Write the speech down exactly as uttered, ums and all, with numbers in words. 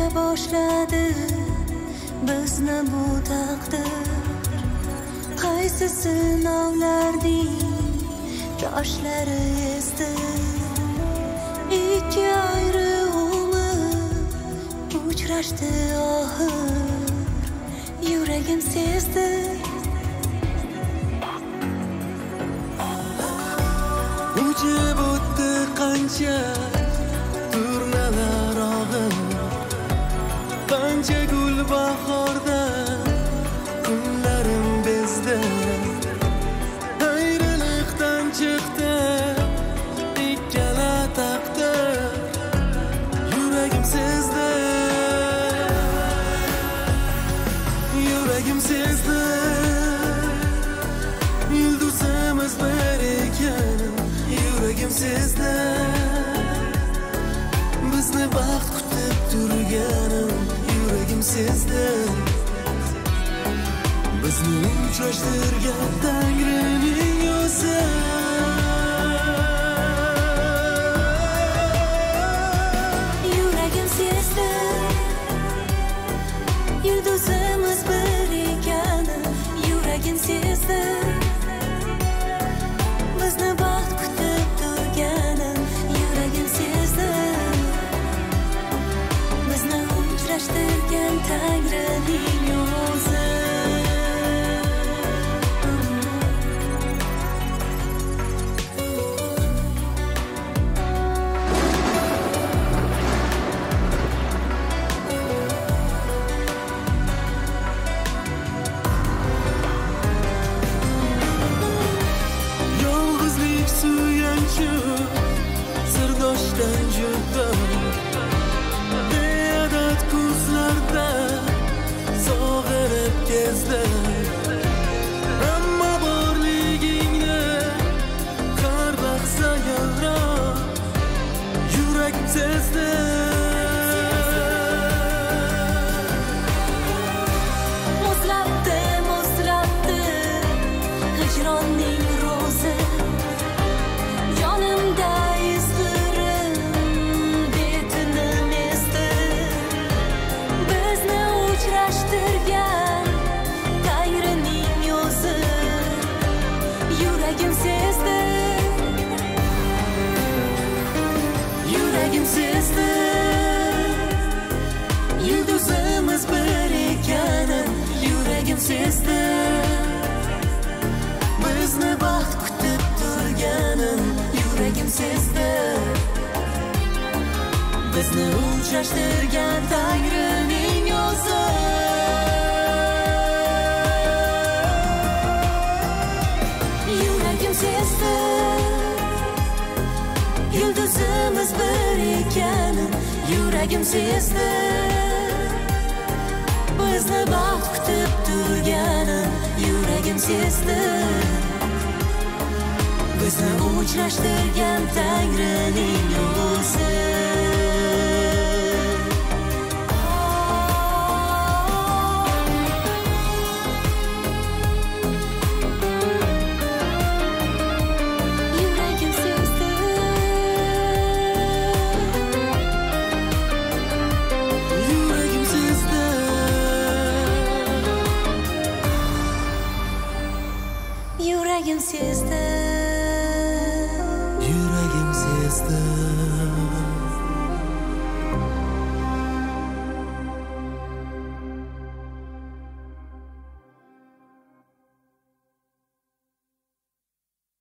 boshladi bizni bu taqdir. Qaysi sinovlarning yoshlari esdi. Ikki ayrı umr uchrashdi oxir. Yuragim sezdi. Uchib o'tdi qancha turnalar og'ir. Qancha gul bahorda kunlarim bezdi. Ayriliqdan chiqdi ikkala taqdir. Yuragim sezdi. Yuragim sezdi. Yulduzimiz bir ekan. Yuragim sezdi. Bizni baxt kutib turganim. Yuragim sezdi. Bizni uchrashtirgan Tangrining o'zi. Yuragim sezdi. Yulduzimiz bir ekan. Yuragim sezdi. Bizni baxt kutib turganim. Yuragim sezdi. Bizni uchrashtirgan Tangrining o'zi. Yolg'izlik suyanchi sirdoshdan juda. Beadad ko'zlarda sog'inib kezdi. Ammo borligingni qar bahsa yavroq. Yuragim sezdi. Muzlabdi, muzlabdi hijronning ro'zi. Yonimda izlarim betinim esdi. Bizni uchrashtirgan Tangrining o'zi. Yuragim sezdi. Yuragim sezdi. Yulduzimiz bir ekan. Yuragim sezdi. Bizni baxt kutib turganim. Yuragim sezdi. Bizni uchrashtirgan Tangrining o'zi. Yuragim sezdi. Yulduzimiz bir ekan. Yuragim sezdi. Bizni baxt kutib turganim. Yuragim sezdi. Bizni uchrashtirgan Tangrining o'zi. Yuragim sezdi. Yuragim sezdi. Yuragim sezdi. Yuragim sezdi.